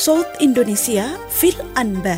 صوت إندونيسيا في الأنباء.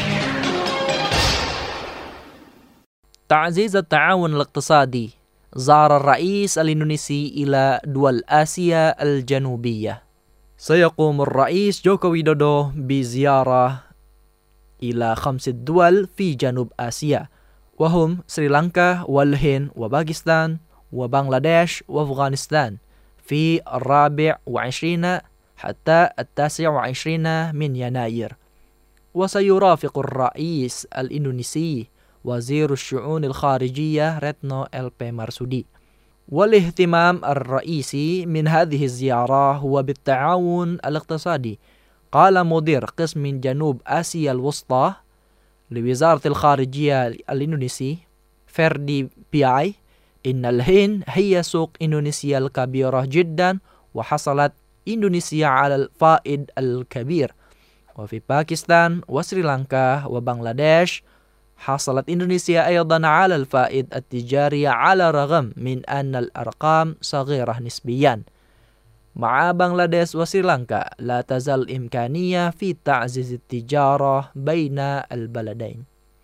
تعزيز التعاون الاقتصادي. زار الرئيس الإندونيسي إلى دول آسيا الجنوبية. سيقوم الرئيس جوكو ويدودو بزيارة إلى 5 دول في جنوب آسيا، وهم سريلانكا والهند وباكستان وبنغلاديش وأفغانستان في 24 حتى 29 من يناير. وسيرافق الرئيس الإندونيسي وزير الشؤون الخارجية ريتنو إلبي مارسودي. والاهتمام الرئيسي من هذه الزيارة هو بالتعاون الاقتصادي. قال مدير قسم جنوب آسيا الوسطى لوزارة الخارجية الإندونيسي فردي بياي إن الهند هي سوق إندونيسيا الكبيرة جدا، وحصلت إندونيسيا على الفائض الكبير. وفي باكستان وسريلانكا وبنغلاديش حصلت إندونيسيا أيضا على الفائض التجاري، على الرغم من أن الأرقام صغيرة نسبيا. مع بنغلاديش وسريلانكا لا تزال الإمكانية في تعزيز التجارة بين البلدين.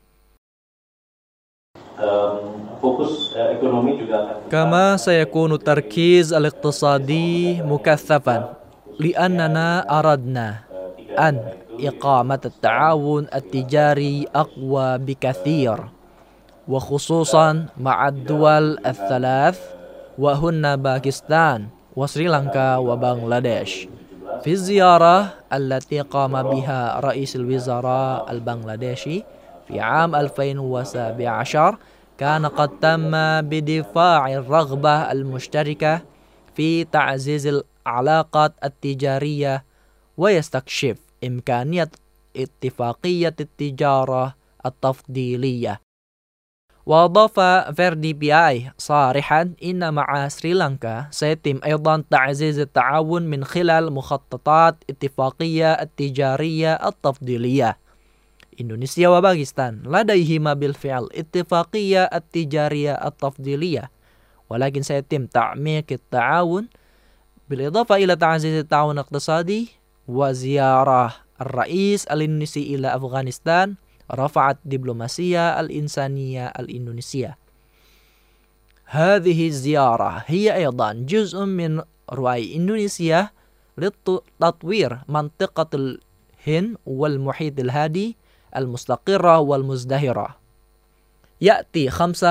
كما سيكون التركيز الاقتصادي مكثفا، لأننا أردنا أن إقامة التعاون التجاري أقوى بكثير، وخصوصا مع الدول الثلاث وهن باكستان وسريلانكا وبنغلاديش. في الزيارة التي قام بها رئيس الوزراء البنغلاديشي في عام 2017 كان قد تم بدفاع الرغبة المشتركة في تعزيز العلاقات التجارية، ويستكشف إمكانية اتفاقية التجارة التفضيلية. وأضاف فردي بياي صارحا إن مع سريلانكا سيتم أيضا تعزيز التعاون من خلال مخططات اتفاقية التجارية التفضيلية. إندونيسيا وباكستان لديهما بالفعل اتفاقية التجارية التفضيلية، ولكن سيتم تعميق التعاون بالإضافة إلى تعزيز التعاون الاقتصادي. وزيارة الرئيس الإندونيسي إلى أفغانستان رفعت الدبلوماسية الإنسانية الإندونيسية. هذه الزيارة هي أيضا جزء من رؤية إندونيسيا لتطوير منطقة الهند والمحيط الهادي المستقرة والمزدهرة. يأتي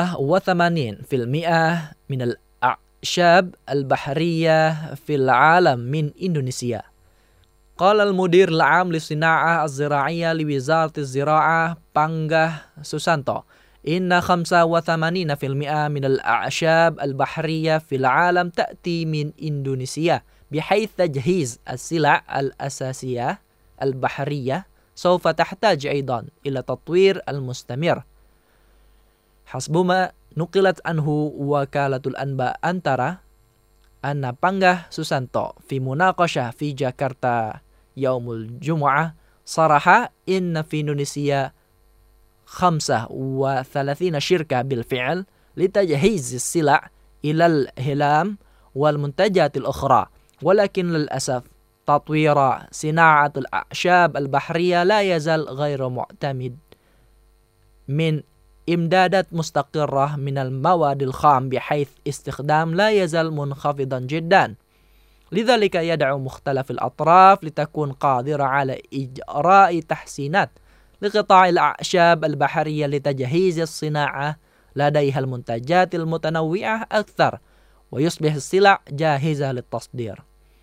85% من الأعشاب البحرية في العالم من إندونيسيا. قال المدير العام للصناعة الزراعية لوزارة الزراعة بانجاه سوسانتو إن 85% من الأعشاب البحرية في العالم تأتي من إندونيسيا، بحيث تجهيز السلع الأساسية البحرية سوف تحتاج أيضا إلى تطوير المستمر. حسب ما نقلت عنه وكالة الأنباء أنترا أن بانجاه سوسانتو في مناقشة في جاكرتا يوم الجمعة صرح إن في إندونيسيا 35 شركة بالفعل لتجهيز السلع إلى الهلام والمنتجات الأخرى، ولكن للأسف تطوير صناعة الأعشاب البحرية لا يزال غير معتمد من إمدادات مستقرة من المواد الخام، بحيث استخدام لا يزال منخفضا جدا. لذلك يدعو مختلف الأطراف لتكون قادرة على إجراء تحسينات لقطاع الأعشاب البحرية لتجهيز الصناعة لديها المنتجات المتنوعة أكثر، ويصبح السلع جاهزة للتصدير.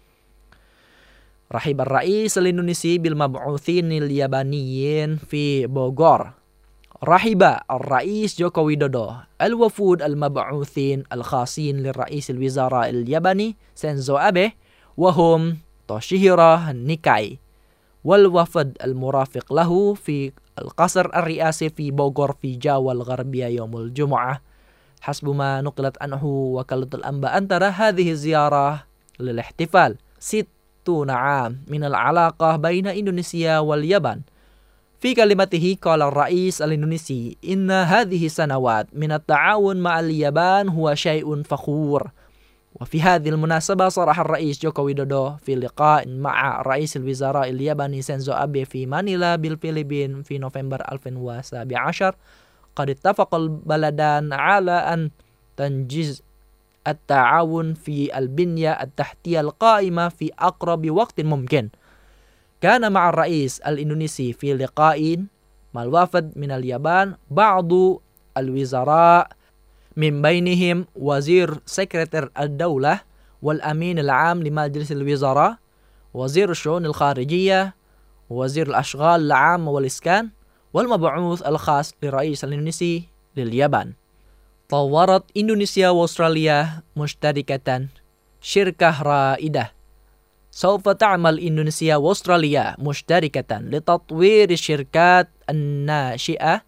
رحب الرئيس الإندونيسي بالمبعوثين اليابانيين في بوغور. رحب الرئيس جوكو ويدودو الوفود المبعوثين الخاصين للرئيس الوزراء الياباني سينزو أبي، وهم توشيهيرو نيكاي، والوفد المرافق له في القصر الرئاسي في بوغور في جاوا الغربية يوم الجمعة. حسب ما نقلت عنه وكالة الأنباء أنترا، هذه الزيارة للاحتفال 60 عام من العلاقة بين إندونيسيا واليابان. في كلمته قال الرئيس الإندونيسي إن هذه السنوات من التعاون مع اليابان هو شيء فخور، وفي هذه المناسبة صرح الرئيس جوكو ويدودو في لقاء مع رئيس الوزراء الياباني سينزو أبي في مانيلا بالفلبين في نوفمبر 2017 قد اتفق البلدان على أن تنجز التعاون في البنية التحتية القائمة في أقرب وقت ممكن. كان مع الرئيس الإندونيسي في لقاء مع الوفد من اليابان بعض الوزراء من بينهم وزير سكرتير الدولة والأمين العام لمجلس الوزراء، وزير الشؤون الخارجية، وزير الأشغال العامة والإسكان، والمبعوث الخاص للرئيس الإندونيسي لليابان. طورت إندونيسيا وأستراليا مشتركة شركة رائدة. سوف تعمل إندونيسيا وأستراليا مشتركة لتطوير الشركات الناشئة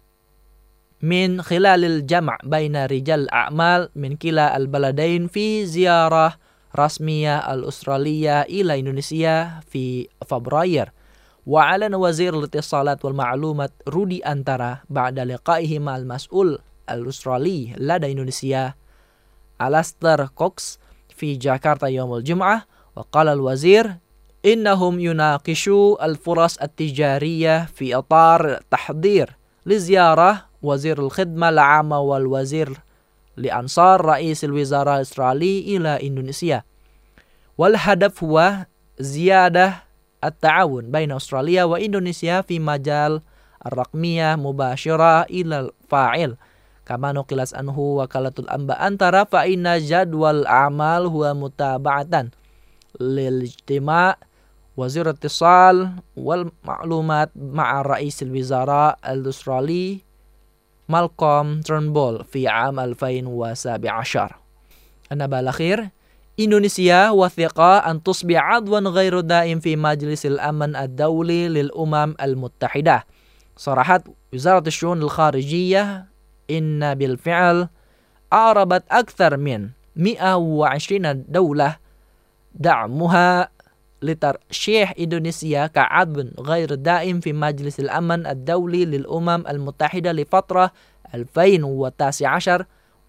من خلال الجمع بين رجال الأعمال من كلا البلدين في زيارة رسمية الأسترالية إلى إندونيسيا في فبراير. وأعلن وزير الاتصالات والمعلومات رودي أنتارا بعد لقائه مع المسؤول الأسترالي لدى إندونيسيا ألاستر كوكس في جاكرتا يوم الجمعة. وقال الوزير إنهم يناقشوا الفرص التجارية في إطار تحضير لزيارة وزير الخدمة العامة والوزير لأنصار رئيس الوزراء الأسترالي إلى إندونيسيا. والهدف هو زيادة التعاون بين أستراليا وإندونيسيا في مجال الرقمية مباشرة إلى الفاعل. كما نقلت عنه وكالة الأنباء أنتارا فإن جدول الأعمال هو متابعة للاجتماع وزير الاتصال والمعلومات مع رئيس الوزراء الأسترالي مالكوم ترنبول في عام 2017. النبأ الأخير، إندونيسيا واثقة أن تصبح عضوا غير دائم في مجلس الأمن الدولي للأمم المتحدة. صرحت وزارة الشؤون الخارجية إن بالفعل أعربت أكثر من 120 دولة دعمها لترشيح إندونيسيا كعضو غير دائم في مجلس الأمن الدولي للأمم المتحدة لفترة 2019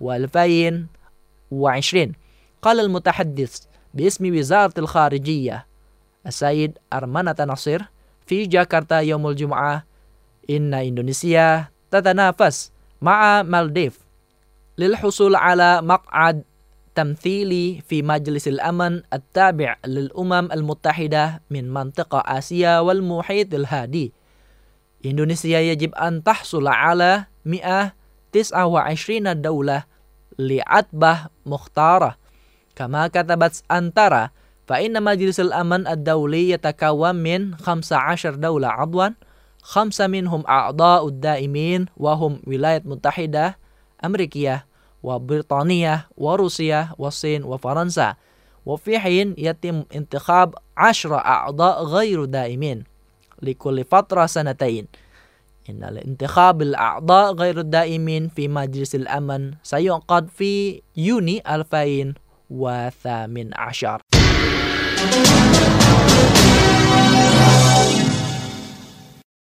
و2020. قال المتحدث باسم وزارة الخارجية السيد أرمانة نصير في جاكرتا يوم الجمعة إن إندونيسيا تتنافس مع مالديف للحصول على مقعد تمثيلي في مجلس الأمن التابع للأمم المتحدة من منطقة آسيا والمحيط الهادي. إندونيسيا يجب أن تحصل على 129 دولة لعتبة مختارة. كما كتبت أنتارا فإن مجلس الأمن الدولي يتكون من 15 دولة عضوا، 5 منهم أعضاء الدائمين وهم الولايات المتحدة أمريكية وبريطانيا وروسيا والصين وفرنسا، وفي حين يتم انتخاب 10 أعضاء غير دائمين لكل فترة سنتين. إن الانتخاب الأعضاء غير الدائمين في مجلس الأمن سيعقد في يونيو 2018.